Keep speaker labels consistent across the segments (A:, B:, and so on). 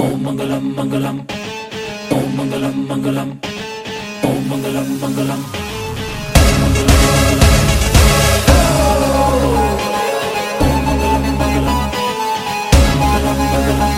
A: Om Mangalam Mangalam, Om Mangalam Mangalam, Om Mangalam Mangalam, Om Mangalam Mangalam, Om Mangalam Mangalam.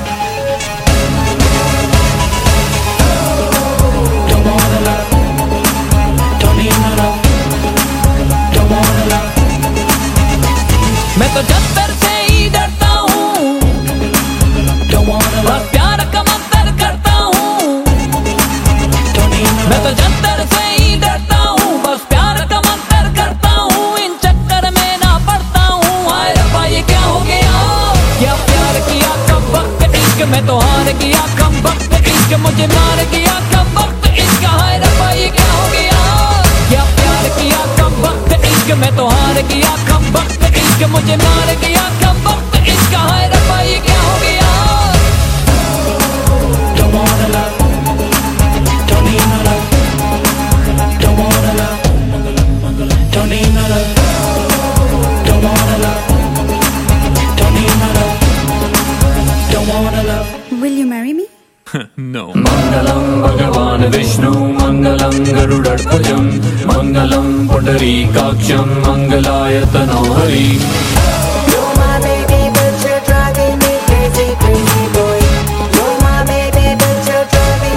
A: Don't wanna love, don't need no love, don't wanna love.
B: मैं तो जंतर से ही डरता हूँ,
A: Don't wanna
B: बस
A: love,
B: प्यार का मंतर करता हूँ।
A: don't need no
B: मैं तो
A: love.
B: जंतर से ही डरता हूँ, बस प्यार का मंतर करता हूँ। इन चक्कर में ना पड़ता हूँ। हाय रब्बा ये क्या हो गया, क्या प्यार किया कब वक्त इश्क में तो हार गया कम वक्त इश्क मुझे मार गया कम वक्त इश्क। हाय रब्बा ये क्या हो गया, क्या प्यार किया कब वक्त इश्क में तो हार गया कम वक्त इश्क मुझे मार गया कम वक्त इश्क। हाय रब्बा ये क्या हो गया।
A: Don't wanna love, don't need no love, don't wanna love, don't need no love, don't wanna love, don't need no love, don't wanna love.
C: Will you marry me?
D: No.
A: Mangalam Bhagavan Vishnu, Mangalam Garudarpajam, Mangalam Pundarikaksham, Mangalaya Tanohari.
E: You're my baby, but you're driving me crazy, crazy boy. You're my baby, but you're driving.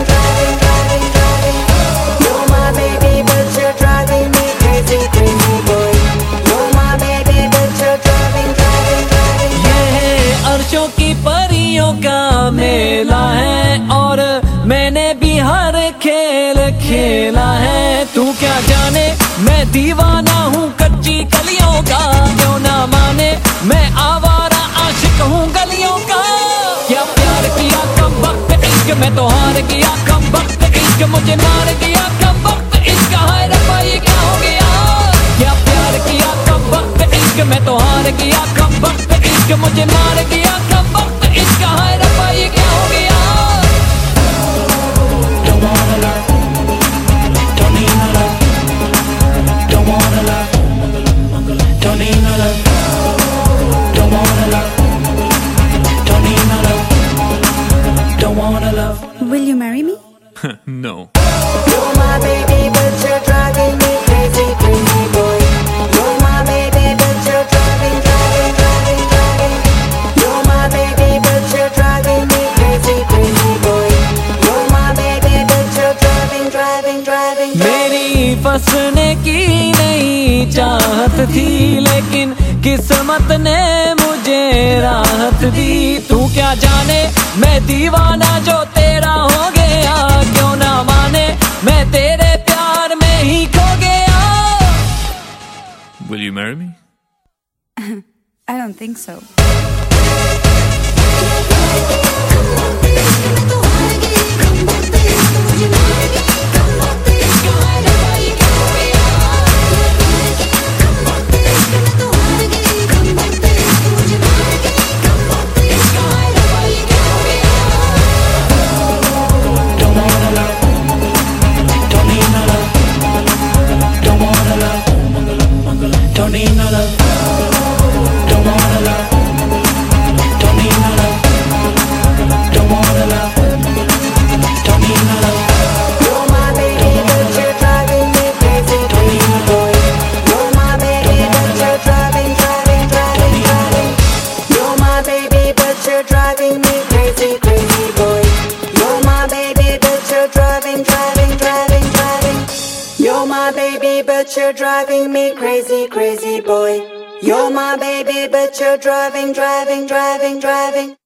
E: You're my baby, but you're driving me crazy, crazy boy. You're my baby, but you're driving.
B: ये है अर्शों की परियों का मेला है और मैंने भी हर खेल खेला है। तू क्या जाने मैं दीवाना हूँ कच्ची कलियों का, क्यों ना माने मैं आवारा आशिक हूँ गलियों का। क्या प्यार किया कम वक्त इश्क में तो हार गया कम वक्त इश्क मुझे मार गया कम वक्त इश्क। हाय रब्बा ये क्या हो गया, क्या प्यार किया कम वक्त इश्क में तो हार गया कम वक्त इश्क मुझे मार गया कम वक्त इश्क। हाय रब्बा ये क्या हो गया।
A: Don't wanna love, don't need no love, don't wanna love, don't need no love, don't wanna love, don't need no love, don't wanna love.
C: Will you marry me?
D: No.
E: You're my baby, but you're driving me crazy, crazy boy. You're my baby, but you're driving. You're my baby, but you're driving me crazy, crazy boy. You're my baby, but you're driving.
B: मेरी फंसने की नहीं चाहत थी लेकिन किस्मत ने मुझे राहत दी। तू क्या जाने मैं दीवाना जो तेरा हो गया, क्यों ना माने मैं तेरे प्यार में ही खो गया।
D: Will you marry me?
C: I don't think so.
A: Don't wanna love, don't need no love, don't wanna love, don't need no love, don't wanna love, don't need no love, don't wanna love, don't need no love.
E: You're my baby, but you're driving me crazy, crazy boy. You're my baby, but you're driving. You're my baby, but you're driving me crazy, crazy boy. You're my baby, but you're driving. You're my baby, but you're driving me crazy, crazy boy. You're my baby, but you're driving.